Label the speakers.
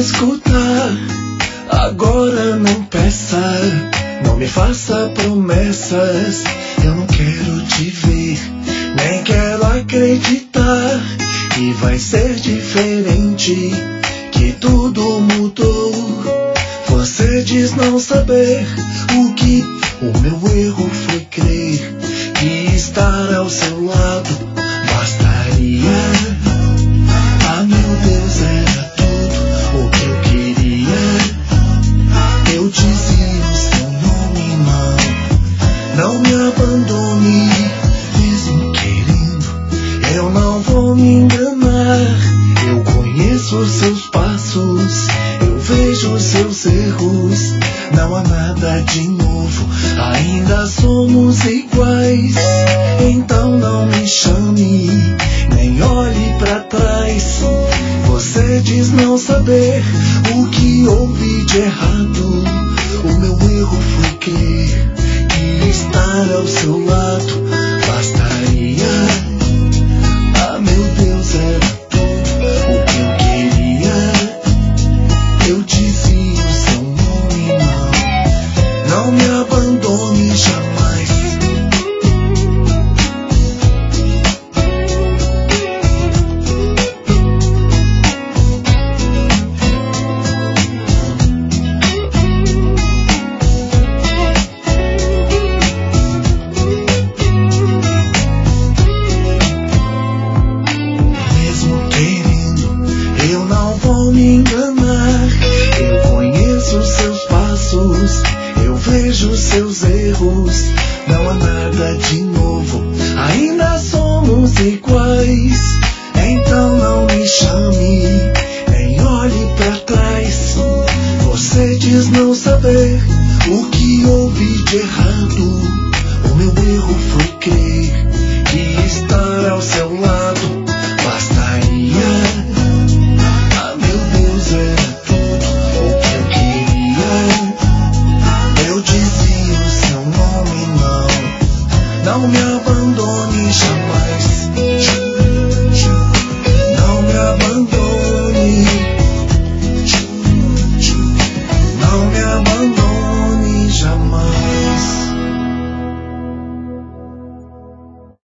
Speaker 1: escutar. Agora não peça, não me faça promessas. Eu não quero te ver, nem quero acreditar que vai ser diferente, que tudo mudou. Você diz não saber o que o meu erro foi crer que estar ao seu lado bastaria. Ah, meu Deus, era tudo o que eu queria. Eu dizia o seu nome, não me abandone, mesmo querendo, eu não vou me enganar. Eu conheço os seus passos, eu vejo os seus erros, não há nada de novo, ainda somos iguais. Então não me chame, nem olhe pra trás. Você diz não saber o que houve de errado. O meu erro foi crer que estar ao seu lado bastaria. Ah, meu Deus, era tudo o que eu queria. Eu dizia o seu nome, não me abandone jamais. Mesmo querendo, eu não vou me enganar. Eu conheço os seus passos, eu vejo os seus erros, não há nada de novo, ainda somos iguais. Então não me chame, nem olhe pra trás. Você diz não saber o que houve de errado. O meu erro foi crer que estar ao seu lado bastaria. Ah, meu Deus, era tudo o que eu queria. Eu dizia o seu nome, não me abandone jamais.